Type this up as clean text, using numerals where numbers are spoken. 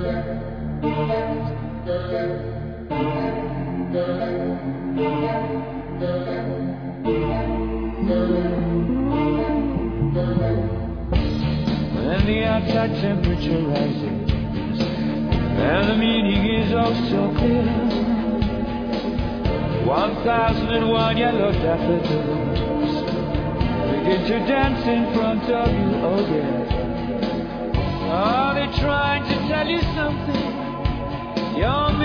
When the outside temperature rises and the meaning is oh so clear, 1001 yellow daffodils begin to dance in front of you, oh yeah. Are they trying to tell you something? You're